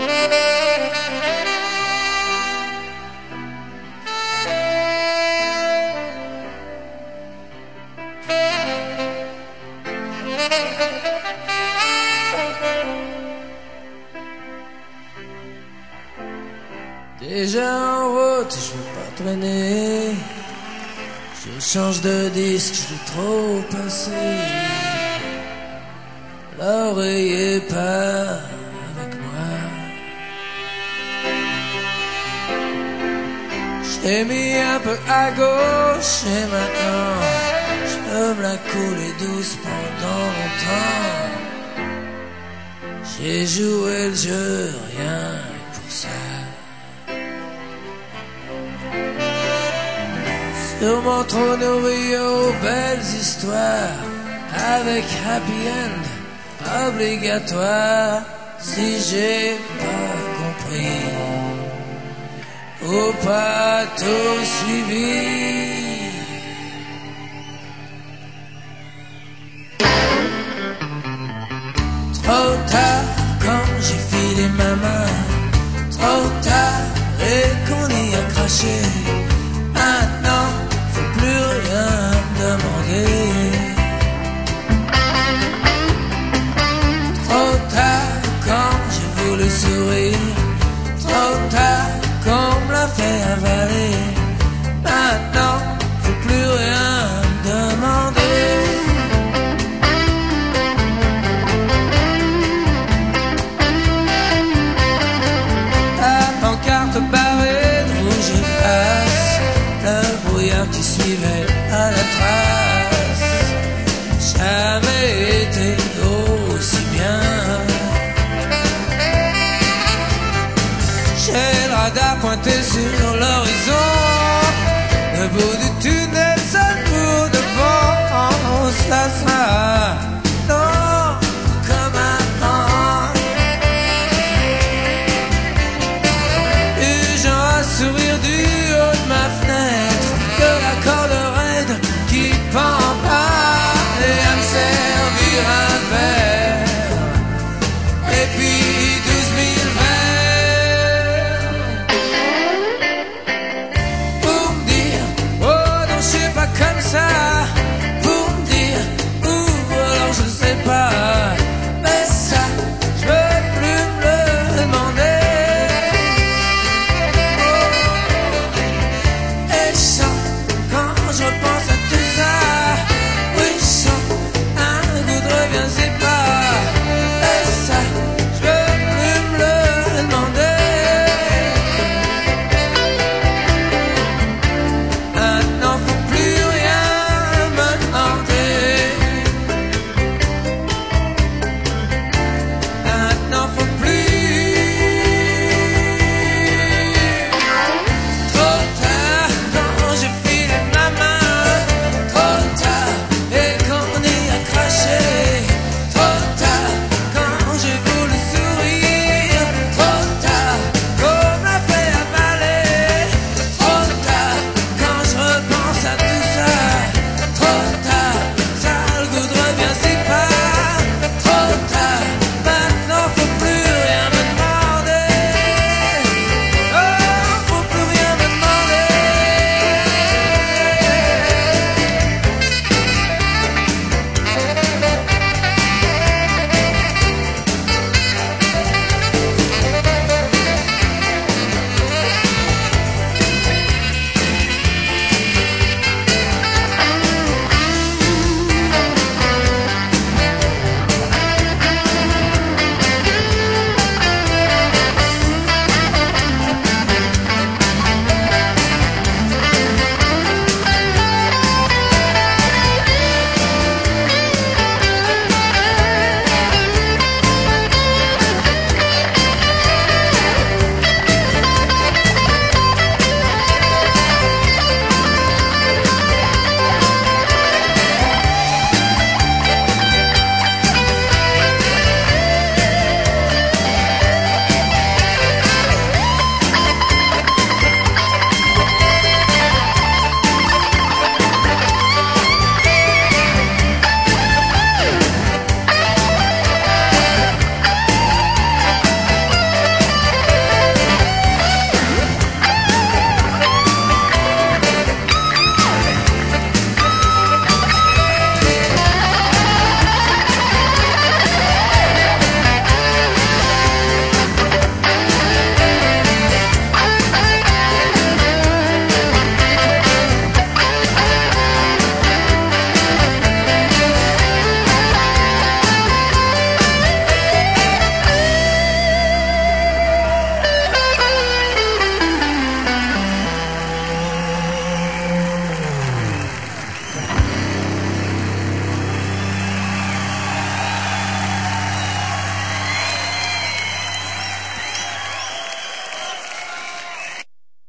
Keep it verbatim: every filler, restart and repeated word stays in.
Déjà en route, je veux pas traîner. Je change de disque, je l'ai trop passé. L'oreiller part avec moi. J'ai mis un peu à gauche et maintenant je peux me la couler douce pendant longtemps. J'ai joué le jeu, rien que pour ça. Sur mon trône nourri aux belles histoires, avec happy end obligatoire. Si j'ai pas compris ou pas tout suivi, trop tard quand j'ai filé ma main, trop tard et qu'on y a craché. Maintenant faut plus rien demander. Trop tard quand j'ai voulu sourire, trop tard qu'on me l'a fait avaler. Maintenant faut plus rien demander. La pancarte barrée de rouge efface le brouillard qui suivait à la trace. Jamais été aussi bien. J'ai le radar pointé sur l'horizon, le bout du